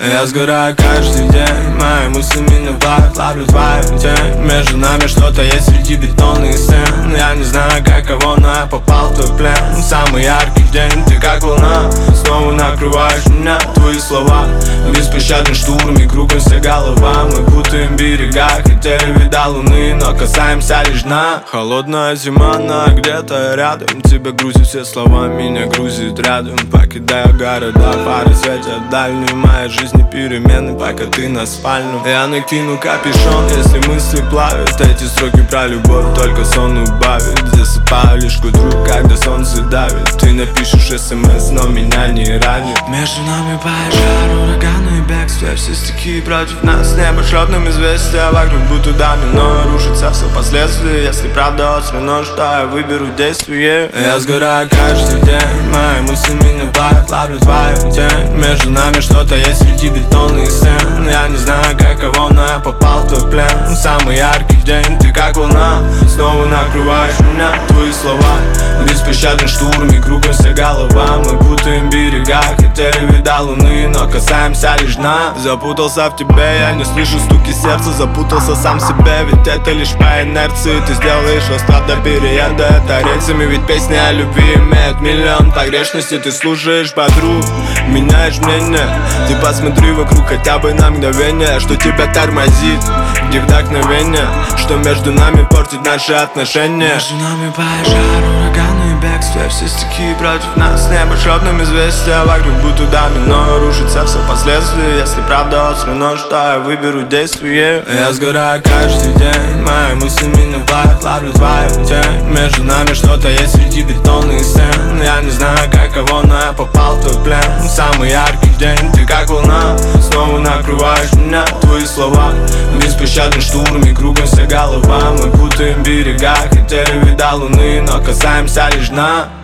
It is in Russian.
Я сгораю каждый день, мои мысли меня плавят, ловлю твою тень. Между нами что-то есть среди бетонных стен. Я не знаю, как кого, но я попал в твой плен. Самый яркий день, ты как волна, снова накрываешь меня, твои слова. Беспощадный штурм и кругом вся голова. Мы путаем берега, хотели вида луны, но касаемся лишь дна. Холодная зима, но где-то рядом. Тебя грузит все слова, меня грузит рядом. Покидаю города, фары светят дальнюю. Моя жизнь перемены, пока ты на спальню. Я накину капюшон, если мысли плавят. Эти строки про любовь только сон убавит. Засыпаю лишь к утру, когда солнце давит. Ты напишешь смс, но меня не ранит. Между нами пожар, ураганы и бегство. Все стихи против нас, небо шлет нам известия. Вокруг будто домино, рушится все последствия. Если правда острый, что я выберу действие. Я сгораю каждый день, мои мысли меня плавят, ловлю твою тень. Между нами что-то есть среди бетонных стен. Я не знаю, как кого, но я попал в твой плен. Самый яркий день, ты как волна, снова накрываешь меня, твои слова. Беспощадный штурм и кругом вся голова. Мы путаем берега, хотели вида луны, но касаемся лишь дна. Запутался в тебе, я не слышу стуки сердца. Запутался сам в себе, ведь это лишь по инерции. Ты сделаешь остров до переезда, это рельсами. Ведь песни о любви имеют миллион погрешностей. Ты слушаешь подруг, меняешь мнение. Ты посмотри вокруг хотя бы на мгновение. Что тебя тормозит, где вдохновение, что между нами портит наши отношения. Между нами пожар, ураганы и бегство. Все стихи против нас, небо шлет нам известия. Вокруг будто домино, рушится все последствия. Если правда острый, что я выберу действие. Я сгораю каждый день, мои мысли меня плавят, ловлю твою тень. Между нами что-то есть среди бетонных стен. Я не знаю, как кого, но я попал в твой плен. Самый яркий день, ты как волна, снова накрываешь меня, твои слова. Беспощадный штурм и кругом вся голова. Мы путаем берега, хотели вида луны, но касаемся лишь дна.